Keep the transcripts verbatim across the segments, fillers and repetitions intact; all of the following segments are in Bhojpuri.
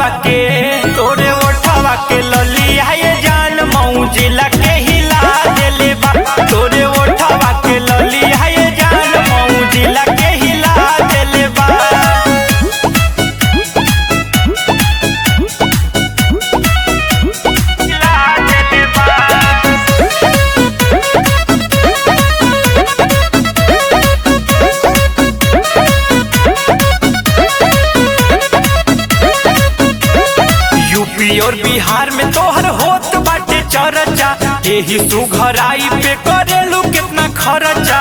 ओठवा के तोरे ओठवा के ललिया ये जान मऊ जिला के हिला देले बा। तोरे ओठवा के ललिया ये जान मऊ जिला के हिला देले बा। यूपी और बिहार में तोहर होत बाटे चर्चा, यही सुघराई पे करेलू कितना खर्चा।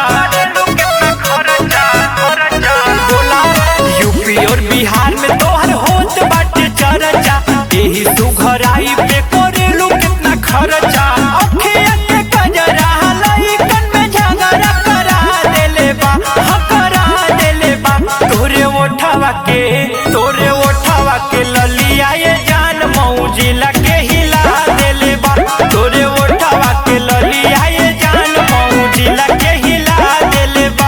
बोला यूपी और बिहार में तोहर होत बाटे चर्चा, यही सुघराई पे करेलू कितना खर्चा। अखिया के कजरा लइकन में झगड़ा करा देले बा, हाँ करा देले बा। तोरे ओठवा के तोरे ओठवा के ललिया ये जान मऊ जिला के हिला देले बा। तोरे ओठवा के ललिया ये जान मऊ जिला के हिला देले बा।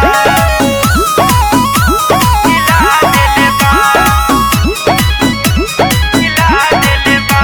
हिला देले बा, हिला देले बा।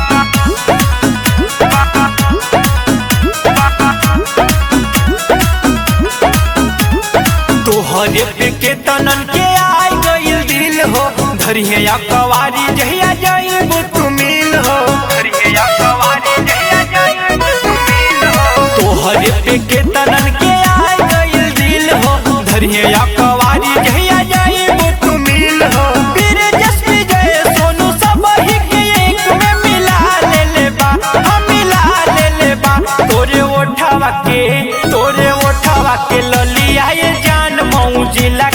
तोहरे पे के तनन के आई गइल दिल हो, धरिहे या कवारी जहिया जाइब तू मिल हो। धरिहे या कवारी जहिया जाइब तू मिल हो। तोहरे पे के तनन के आई गइल दिल हो, धरिहे या कवारी जहिया जाइब तू मिल हो। फिर जस्मी जय सोनू सब ही के एक में मिला लेले बा, हम मिला लेले बा। तोरे ओठवा के तोरे ओठवा के ललिया ये जान मऊ जिला